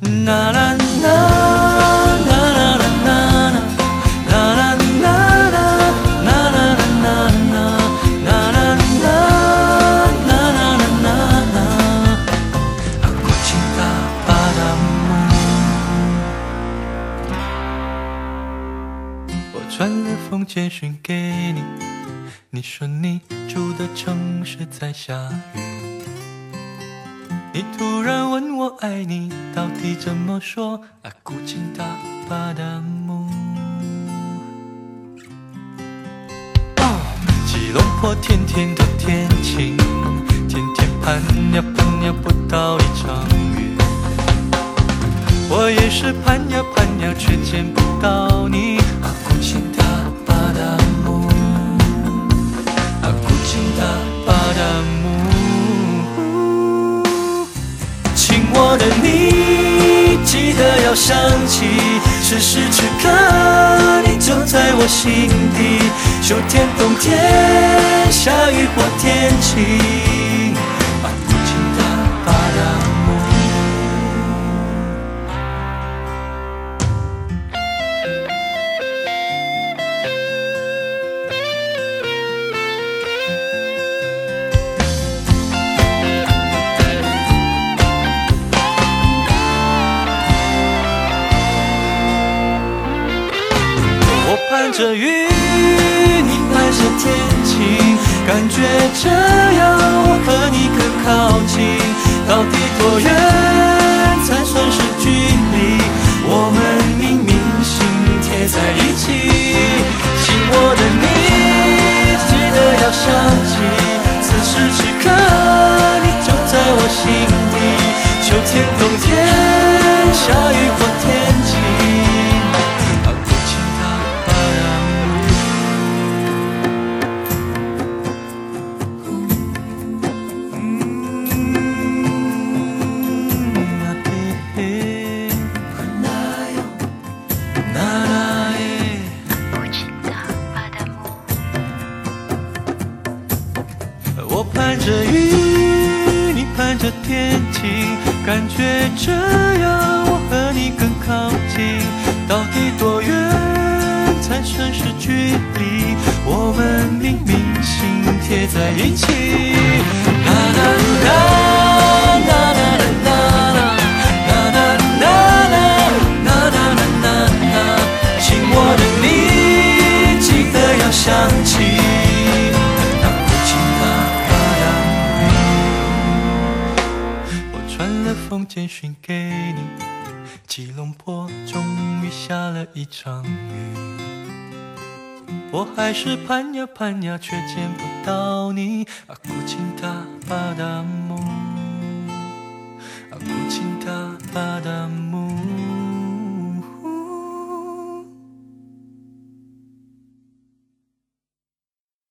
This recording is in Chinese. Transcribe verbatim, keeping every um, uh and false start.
啦啦啦啦啦啦啦。传了封简讯给你，你说你住的城市在下雨。你突然问我爱你到底怎么说？Aku cinta padamu。吉隆坡甜甜的天晴，天天盼呀盼呀不到一场雨。我也是盼呀盼呀，却见不到你。Aku cinta padamu, aku cinta padamu。亲我的你，记得要想起，此时此刻你就在我心底。秋天、冬天、下雨或天晴。Aku cinta padamu。盼着雨，你盼着天晴，感觉这样我和你更靠近。到底多远才算是距离？我们明明心贴在一起。亲我的你，记得要想起，此时此刻你就在我心底。秋天、冬天、下雨或天晴。我盼着雨，你盼着天晴，感觉这样我和你更靠近。到底多远才算是距离？我们明明心贴在一起。啦啦啦啦啦啦啦啦啦啦啦，亲我的你，记得要想起。封简讯给你，吉隆坡终于下了一场雨。我还是盼呀盼呀，却见不到你。Aku cinta